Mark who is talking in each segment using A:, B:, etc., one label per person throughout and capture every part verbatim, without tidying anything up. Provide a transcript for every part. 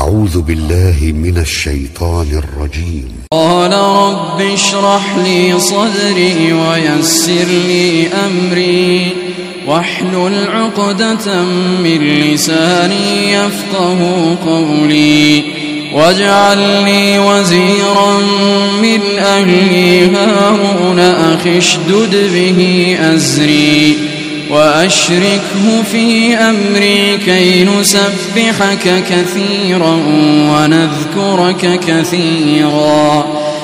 A: أعوذ بالله من الشيطان الرجيم.
B: قال رب اشرح لي صدري ويسر لي أمري واحلل عقدة من لساني يفقه قولي واجعل لي وزيرا من أهلي هارون أخي اشدد به أزري وأشركه في أمري كي نسبحك كثيرا ونذكرك كثيرا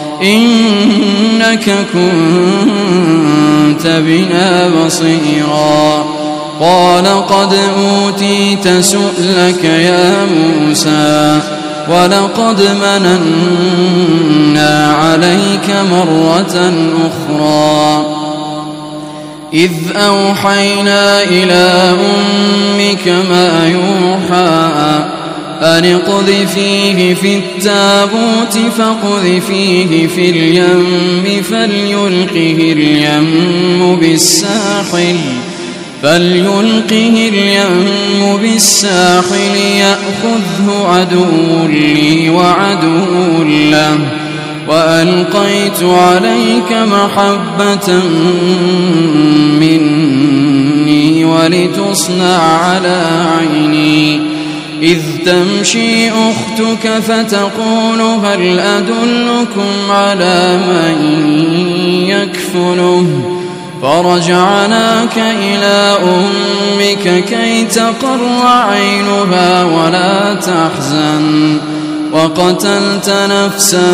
B: إنك كنت بنا بصيرا. قال قد أوتيت سؤلك يا موسى ولقد مننا عليك مرة أخرى إذ أوحينا إلى أمك ما يوحى أن اقذفيه في التابوت فاقذفيه في اليم فليلقه اليم بالساحل فليلقه اليم بالساحل يأخذه عدو لي وعدو له وألقيت عليك محبة مني ولتصنع على عيني إذ تمشي أختك فتقول هل أدلكم على من يكفله فرجعناك إلى أمك كي تقر عينها ولا تحزن وقتلت نفسا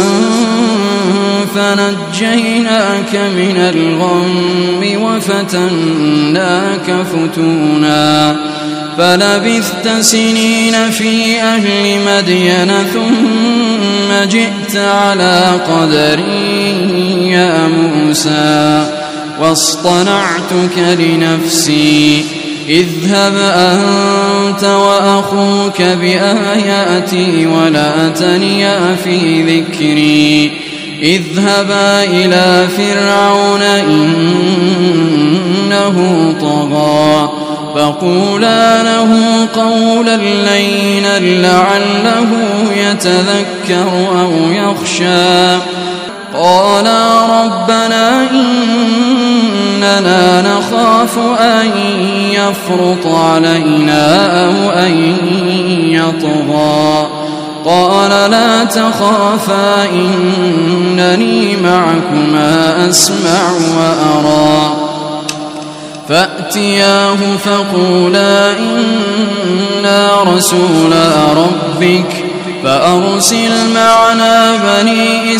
B: فنجيناك من الغم وفتناك فتونا فلبثت سنين في أهل مدين ثم جئت على قدري يا موسى واصطنعتك لنفسي اذهب أنت وأخوك بآياتي ولا تنيا في ذكري اذهبا إلى فرعون إنه طغى فقولا له قولا لينا لعله يتذكر أو يخشى. قالا ربنا إننا نخاف أن يفرط علينا أو أن يطغى قال لا تخافا إنني معكما أسمع وأرى فأتياه فقولا إنا رسولا ربك فأرسل معنا بني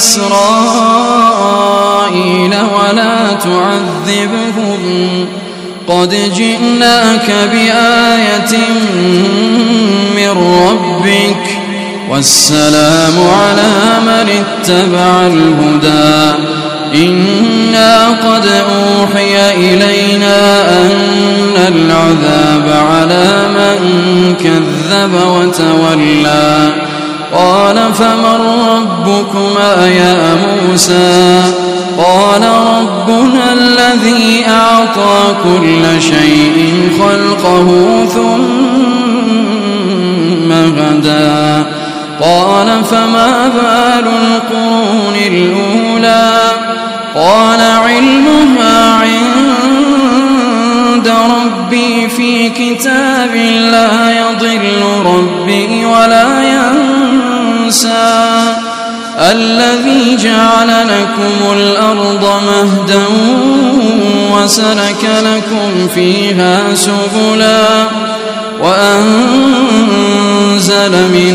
B: إسرائيل ولا تعذبهم قد جئناك بآية من ربك والسلام على من اتبع الهدى إنا قد أوحي إلينا أن العذاب على من كذب وتولى قال فمن ربكما يا موسى قال ربنا الذي أعطى كل شيء خلقه ثم هدى قال فما بال القرون الأولى قال علمها عند ربي في كتاب لا يضل ربي ولا ينسى الذي جعل لكم الأرض مهدا وسلك لكم فيها سبلا وأنزل من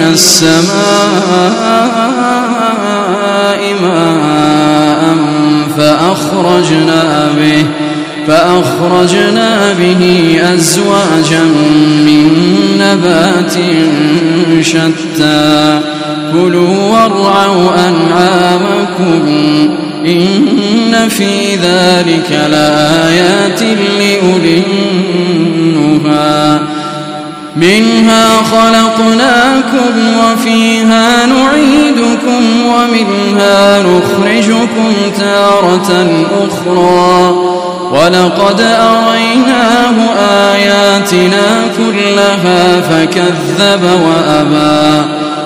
B: السماء ماء فأخرجنا به فأخرجنا به أزواجا من نبات شتى كلوا وارعوا أنعامكم إن في ذلك لآيات لأولي النهى منها خلقناكم وفيها نعيدكم ومنها نخرجكم تارة أخرى ولقد أريناه آياتنا كلها فكذب وأبى